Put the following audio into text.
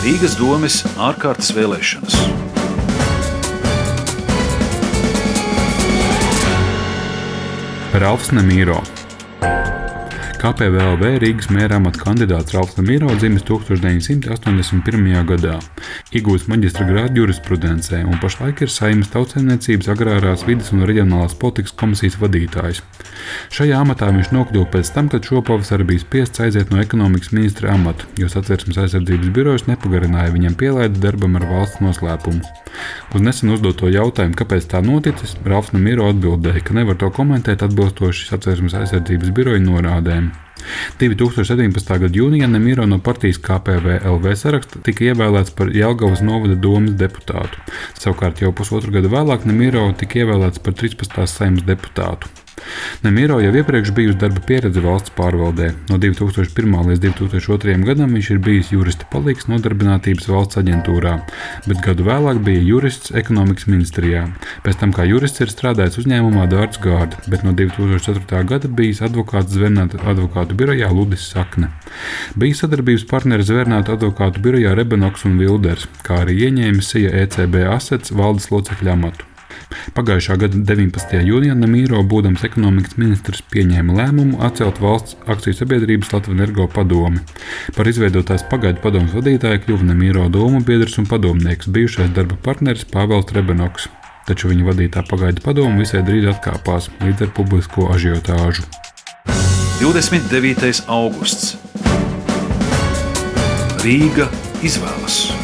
Rīgas domes ārkārtas vēlēšanas. Ralfs Nemīro. KPVLV Rīgas mēra amata kandidāts Ralfs Nemīro dzimis 1981. gadā. Iegūst maģistra grādu jurisprudencē un pašlaik ir Saeimas Tautsaimniecības, agrārās vides un reģionālās politikas komisijas vadītājs. Šajā amatā viņš nokļuva pēc tam, kad šopavasar bija spiests aiziet no ekonomikas ministra amata, jo Satversmes aizsardzības birojas nepagarināja viņam pielaidi darbam ar valsts noslēpumu. Uz nesen uzdoto jautājumu, kāpēc tā noticis, Ralfs Nemīro atbildēja, ka nevar to komentēt atbilstoši Satversmes aizsardzības biroja norādēm. 2017. gada jūnijā Nemīro no partijas KPVLV saraksta tika ievēlēts par Jelgavas novada domes deputātu. Savukārt jau pusotru gadu vēlāk Nemīro tika ievēlēts par 13. Saeimas deputātu. Nemīro jau iepriekš bijusi darba pieredze valsts pārvaldē. No 2001. līdz 2002. gadam viņš ir bijis jurista palīgs Nodarbinātības valsts aģentūrā, bet gadu vēlāk bija jurists ekonomikas ministrijā. Pēc tam kā jurists ir strādājis uzņēmumā Dārts Gārda, bet no 2004. gada bijis advokāts Zvērnāta advokātu birojā Ludis Sakne. Bija sadarbības partneris Zvērnāta advokātu birojā Rebenoks un Vilders, kā arī ieņēmis SIA ECB Assets valdes locekļa amatu. Pagājušā gada 19. jūnijā Nemīro, būdams ekonomikas ministrs, pieņēma lēmumu atcelt valsts akciju sabiedrības Latvenergo padomi. Par izveidotās pagaidu padomes vadītāju kļuva Nemīro doma biedrs un padomnieks, bijušais darba partneris Pāvels Rebenoks. Taču viņa vadītā pagaidu padome visai drīz atkāpās līdz ar publisko ažiotāžu. 29. augusts. Rīga izvēlas.